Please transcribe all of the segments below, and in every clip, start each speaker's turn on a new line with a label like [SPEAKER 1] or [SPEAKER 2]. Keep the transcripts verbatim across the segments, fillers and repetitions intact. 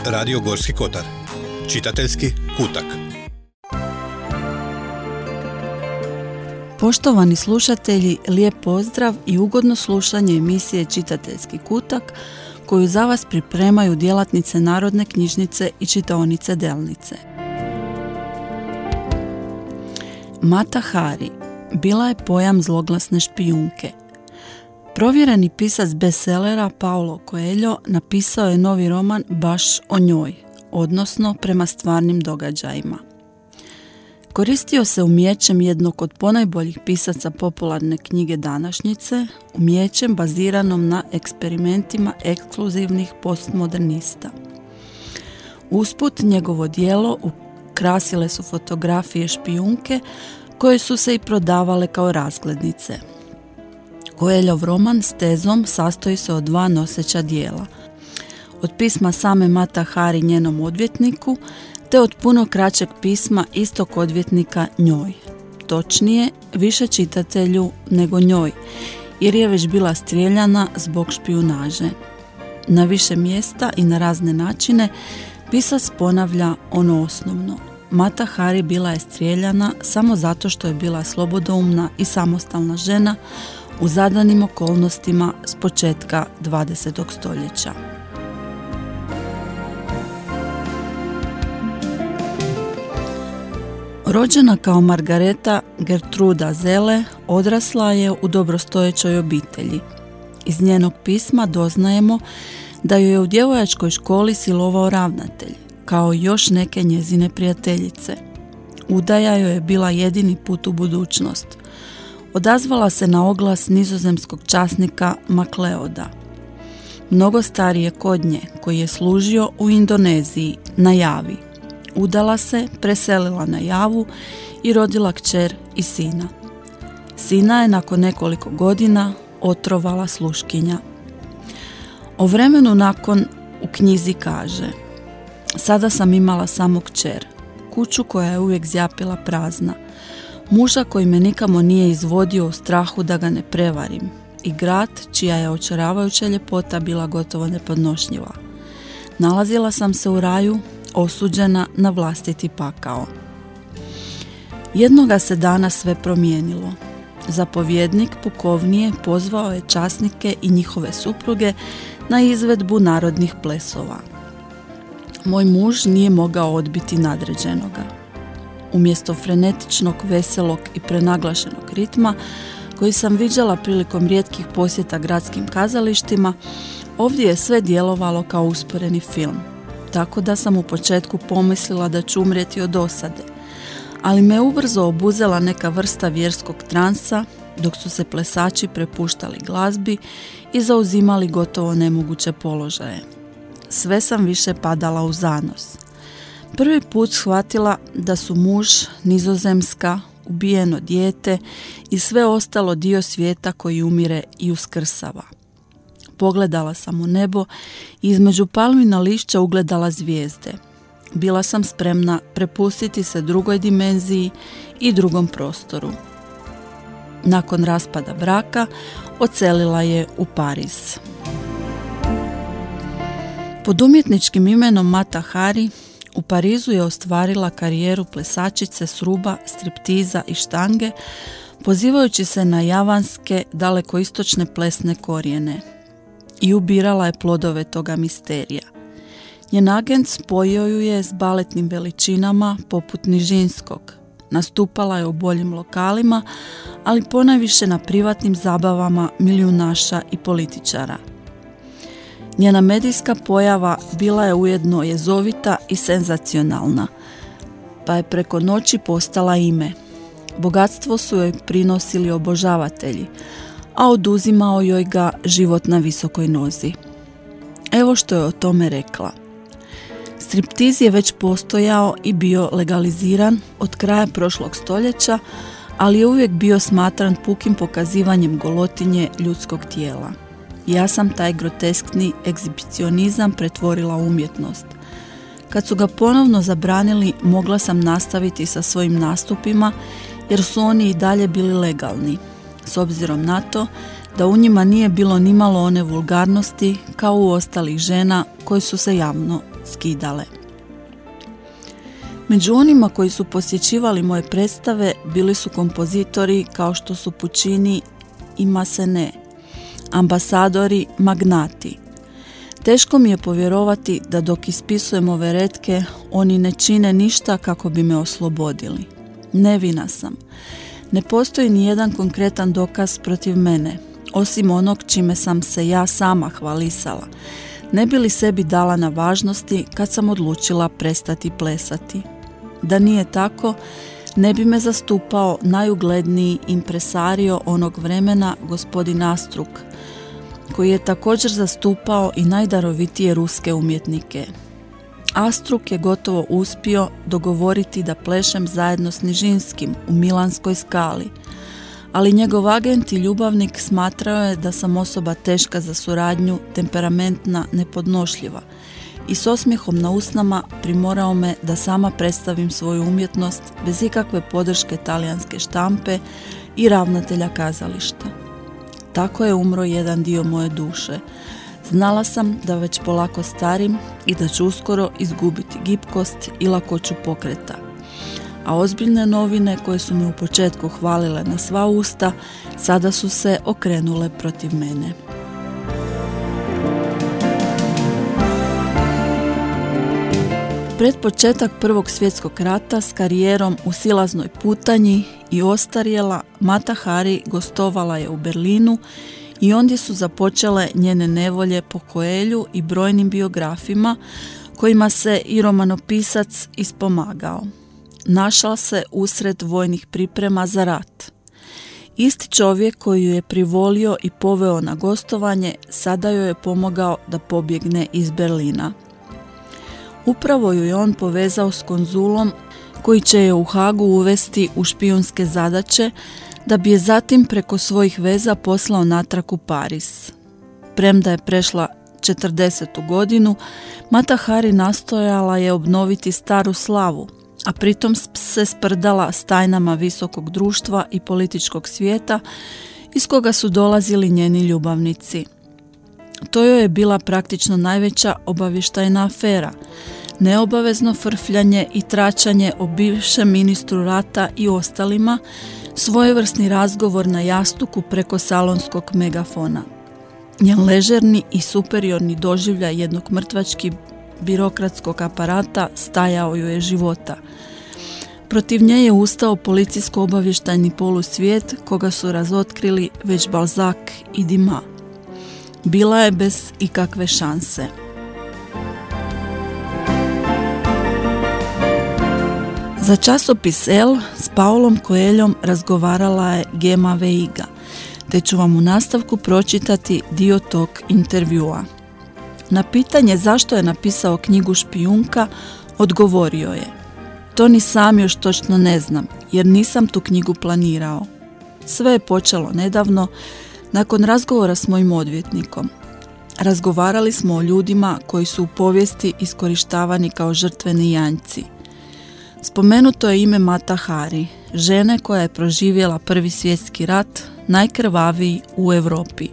[SPEAKER 1] Radio Gorski kotar. Čitateljski kutak.
[SPEAKER 2] Poštovani slušatelji, lijep pozdrav i ugodno slušanje emisije Čitateljski kutak koju za vas pripremaju djelatnice Narodne knjižnice i čitaonice Delnice. Mata Hari bila je pojam zloglasne špijunke. Provjereni pisac bestsellera Paulo Coelho napisao je novi roman baš o njoj, odnosno prema stvarnim događajima. Koristio se umijećem jednog od ponajboljih pisaca popularne knjige današnjice, umijećem baziranom na eksperimentima ekskluzivnih postmodernista. Usput njegovo djelo ukrasile su fotografije špijunke koje su se i prodavale kao razglednice. Coelhov roman s tezom sastoji se od dva noseća dijela. Od pisma same Mata Hari njenom odvjetniku, te od puno kraćeg pisma istog odvjetnika njoj. Točnije, više čitatelju nego njoj, jer je već bila strijeljana zbog špijunaže. Na više mjesta i na razne načine pisac ponavlja ono osnovno. Mata Hari bila je strijeljana samo zato što je bila slobodoumna i samostalna žena u zadanim okolnostima s početka dvadesetog stoljeća. Rođena kao Margareta Gertruda Zelle, odrasla je u dobrostojećoj obitelji. Iz njenog pisma doznajemo da ju je u djevojačkoj školi silovao ravnatelj, kao i još neke njezine prijateljice. Udaja joj je bila jedini put u budućnost. Odazvala se na oglas nizozemskog časnika Macleoda. Mnogo starije kod nje, koji je služio u Indoneziji, na Javi. Udala se, preselila na Javu i rodila kćer i sina. Sina je nakon nekoliko godina otrovala sluškinja. O vremenu nakon u knjizi kaže: sada sam imala samo kćer, kuću koja je uvijek zjapila prazna, muža koji me nikamo nije izvodio u strahu da ga ne prevarim i grad čija je očaravajuća ljepota bila gotovo nepodnošljiva. Nalazila sam se u raju, osuđena na vlastiti pakao. Jednoga se dana sve promijenilo. Zapovjednik pukovnije pozvao je časnike i njihove supruge na izvedbu narodnih plesova. Moj muž nije mogao odbiti nadređenoga. Umjesto frenetičnog, veselog i prenaglašenog ritma koji sam viđala prilikom rijetkih posjeta gradskim kazalištima, ovdje je sve djelovalo kao usporeni film. Tako da sam u početku pomislila da ću umrijeti od dosade, ali me ubrzo obuzela neka vrsta vjerskog transa dok su se plesači prepuštali glazbi i zauzimali gotovo nemoguće položaje. Sve sam više padala u zanos. Prvi put shvatila da su muž, Nizozemska, ubijeno dijete i sve ostalo dio svijeta koji umire i uskrsava. Pogledala sam u nebo i između palmina lišća ugledala zvijezde. Bila sam spremna prepustiti se drugoj dimenziji i drugom prostoru. Nakon raspada braka odselila je u Pariz. Pod umjetničkim imenom Mata Hari u Parizu je ostvarila karijeru plesačice s ruba, striptiza i štange, pozivajući se na javanske dalekoistočne plesne korijene. I ubirala je plodove toga misterija. Njen agent spojio ju je s baletnim veličinama poput Nižinskog. Nastupala je u boljim lokalima, ali ponajviše na privatnim zabavama milijunaša i političara. Njena medijska pojava bila je ujedno jezovita i senzacionalna, pa je preko noći postala ime. Bogatstvo su joj prinosili obožavatelji, a oduzimao joj ga život na visokoj nozi. Evo što je o tome rekla. Striptiz je već postojao i bio legaliziran od kraja prošlog stoljeća, ali je uvijek bio smatran pukim pokazivanjem golotinje ljudskog tijela. Ja sam taj groteskni egzibicionizam pretvorila u umjetnost. Kad su ga ponovno zabranili, mogla sam nastaviti sa svojim nastupima jer su oni i dalje bili legalni, s obzirom na to da u njima nije bilo nimalo one vulgarnosti kao u ostalih žena koje su se javno skidale. Među onima koji su posjećivali moje predstave bili su kompozitori kao što su Puccini i Massenet, ambasadori, magnati. Teško mi je povjerovati da dok ispisujem ove retke, oni ne čine ništa kako bi me oslobodili. Nevina sam. Ne postoji ni jedan konkretan dokaz protiv mene, osim onog čime sam se ja sama hvalisala. Ne bi li sebi dala na važnosti kad sam odlučila prestati plesati. Da nije tako, ne bi me zastupao najugledniji impresario onog vremena, gospodin Astruk, koji je također zastupao i najdarovitije ruske umjetnike. Astruk je gotovo uspio dogovoriti da plešem zajedno s Nižinskim u Milanskoj Skali, ali njegov agent i ljubavnik smatrao je da sam osoba teška za suradnju, temperamentna, nepodnošljiva i s osmijehom na usnama primorao me da sama predstavim svoju umjetnost bez ikakve podrške talijanske štampe i ravnatelja kazališta. Tako je umro jedan dio moje duše. Znala sam da već polako starim i da ću uskoro izgubiti gibkost i lakoću pokreta. A ozbiljne novine koje su me u početku hvalile na sva usta, sada su se okrenule protiv mene. Pred početak Prvog svjetskog rata s karijerom u silaznoj putanji i ostarjela, Mata Hari gostovala je u Berlinu i ondje su započele njene nevolje po Coelhu i brojnim biografima kojima se i romanopisac ispomagao. Našla se usred vojnih priprema za rat. Isti čovjek koji ju je privolio i poveo na gostovanje sada joj je pomogao da pobjegne iz Berlina. Upravo ju je on povezao s konzulom koji će je u Hagu uvesti u špijunske zadaće da bi je zatim preko svojih veza poslao natrag u Pariz. Premda je prešla četrdesetu godinu, Mata Hari nastojala je obnoviti staru slavu, a pritom se sprdala s tajnama visokog društva i političkog svijeta iz koga su dolazili njeni ljubavnici. To joj je bila praktično najveća obavještajna afera, neobavezno frfljanje i tračanje o bivšem ministru rata i ostalima, svojevrsni razgovor na jastuku preko salonskog megafona. Njen ležerni i superiorni doživljaj jednog mrtvački birokratskog aparata stajao joj je života. Protiv nje je ustao policijsko-obavještajni polusvijet koga su razotkrili već Balzac i Dumas. Bila je bez ikakve šanse. Za časopis El s Paulom Coelhom razgovarala je Gema Veiga, te ću vam u nastavku pročitati dio tog intervjua. Na pitanje zašto je napisao knjigu Špijunka, odgovorio je: to ni sam još točno ne znam, jer nisam tu knjigu planirao. Sve je počelo nedavno, nakon razgovora s mojim odvjetnikom. Razgovarali smo o ljudima koji su u povijesti iskorištavani kao žrtveni janjci. Spomenuto je ime Mata Hari, žene koja je proživjela Prvi svjetski rat, najkrvaviji u Europi.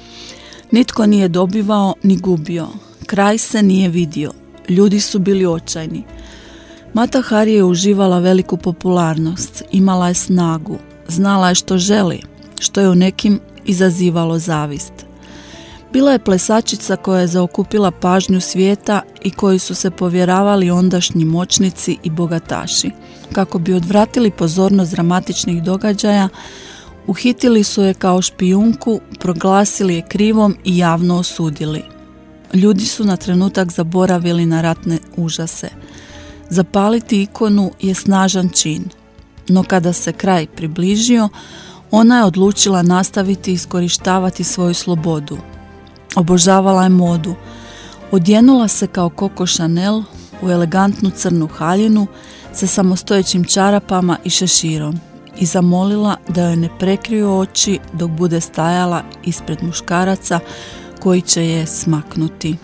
[SPEAKER 2] Nitko nije dobivao ni gubio, kraj se nije vidio, ljudi su bili očajni. Mata Hari je uživala veliku popularnost, imala je snagu, znala je što želi, što je u nekim izazivalo zavist. Bila je plesačica koja je zaokupila pažnju svijeta i koji su se povjeravali ondašnji moćnici i bogataši. Kako bi odvratili pozornost dramatičnih događaja, uhitili su je kao špijunku, proglasili je krivom i javno osudili. Ljudi su na trenutak zaboravili na ratne užase. Zapaliti ikonu je snažan čin, no kada se kraj približio, ona je odlučila nastaviti iskorištavati svoju slobodu. Obožavala je modu. Odjenula se kao Coco Chanel u elegantnu crnu haljinu sa samostojećim čarapama i šeširom i zamolila da joj ne prekriju oči dok bude stajala ispred muškaraca koji će je smaknuti.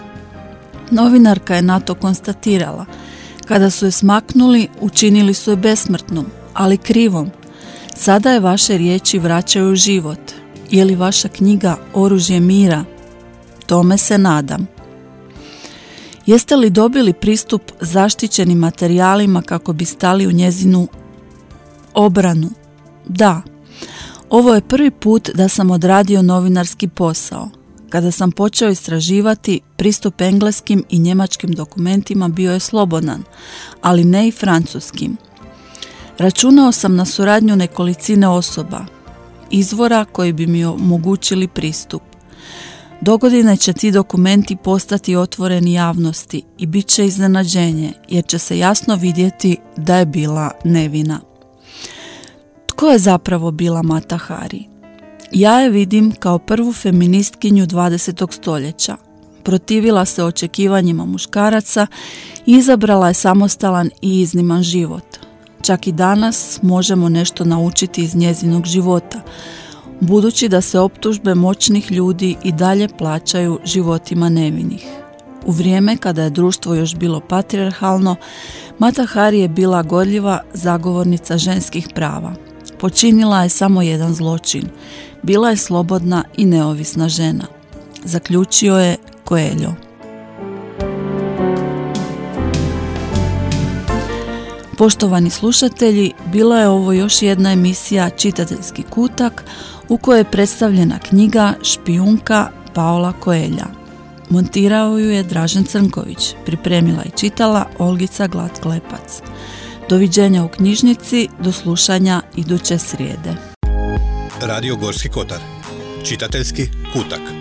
[SPEAKER 2] Novinarka je na to konstatirala: kada su je smaknuli, učinili su je besmrtnom, ali krivom. Sada je vaše riječi vraćaju život. Je li vaša knjiga Oružje mira? Tome se nadam. Jeste li dobili pristup zaštićenim materijalima kako bi stali u njezinu obranu? Da. Ovo je prvi put da sam odradio novinarski posao. Kada sam počeo istraživati, pristup engleskim i njemačkim dokumentima bio je slobodan, ali ne i francuskim. Računao sam na suradnju nekolicine osoba, izvora koji bi mi omogućili pristup. Dogodine će ti dokumenti postati otvoreni javnosti i bit će iznenađenje, jer će se jasno vidjeti da je bila nevina. Tko je zapravo bila Mata Hari? Ja je vidim kao prvu feministkinju dvadesetog stoljeća. Protivila se očekivanjima muškaraca i izabrala je samostalan i izniman život. Čak i danas možemo nešto naučiti iz njezinog života, budući da se optužbe moćnih ljudi i dalje plaćaju životima nevinih. U vrijeme kada je društvo još bilo patrijarhalno, Mata Hari je bila gorljiva zagovornica ženskih prava. Počinila je samo jedan zločin. Bila je slobodna i neovisna žena. Zaključio je Coelho. Poštovani slušatelji, bila je ovo još jedna emisija Čitateljski kutak u kojoj je predstavljena knjiga Špijunka Paola Coelha. Montirao ju je Dražen Crnković, pripremila i čitala Olgica Glat-Klepac. Doviđenja u knjižnici, do slušanja iduće srijede.
[SPEAKER 1] Radio Gorski kotar. Čitateljski kutak.